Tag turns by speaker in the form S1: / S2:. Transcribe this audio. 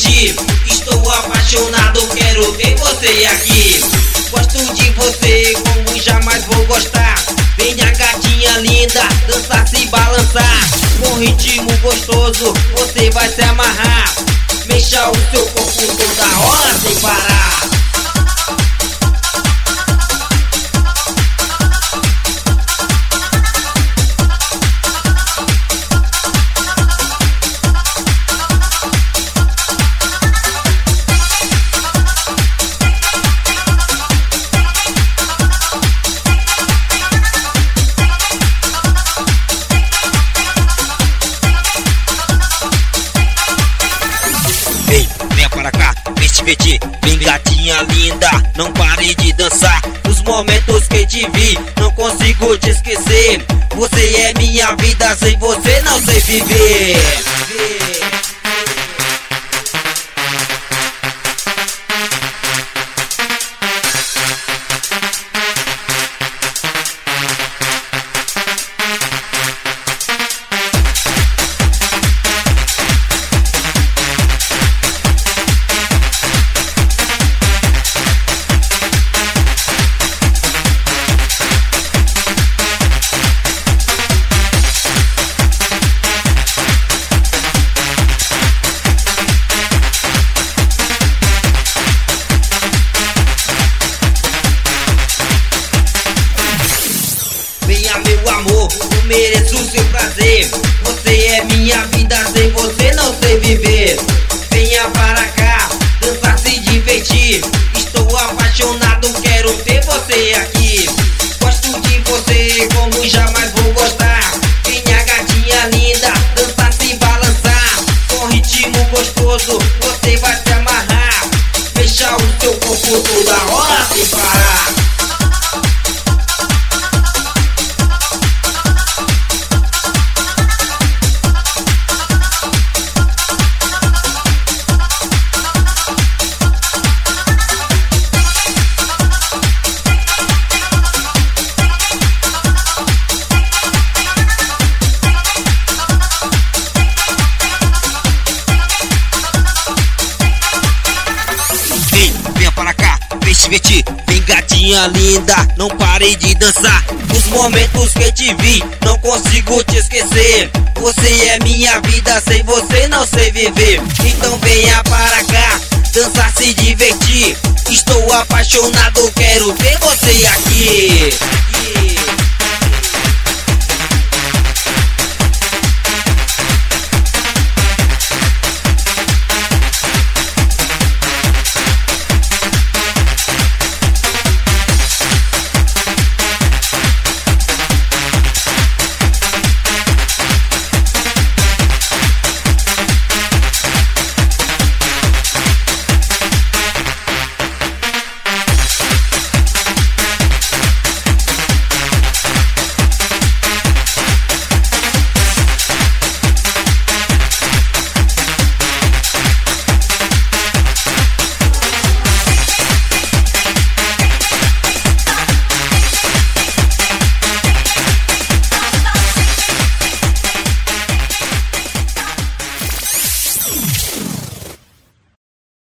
S1: divertir. Estou apaixonado, quero ter você aqui. Gosto de você como jamais vou gostar. Venha gatinha linda, dançar, se balançar. Com ritmo gostoso, você vai se amarrar. Mexa o seu corpo toda hora sem parar. Vem gatinha linda, não pare de dançar. Os momentos que te vi, não consigo te esquecer. Você é minha vida, sem você não sei viver. Venha meu amor, eu mereço o seu prazer. Você é minha vida, sem você não sei viver. Venha para cá, dançar, se divertir. Estou apaixonado, quero ter você aqui. Gosto de você como jamais vou gostar. Venha gatinha linda, dançar, se balançar. Com ritmo gostoso, você vai se amarrar. Fecha o seu corpo toda hora sem parar. Vem gatinha linda, não pare de dançar. Os momentos que te vi, não consigo te esquecer. Você é minha vida, sem você não sei viver. Então venha para cá, dançar, se divertir. Estou apaixonado, quero ter você aqui.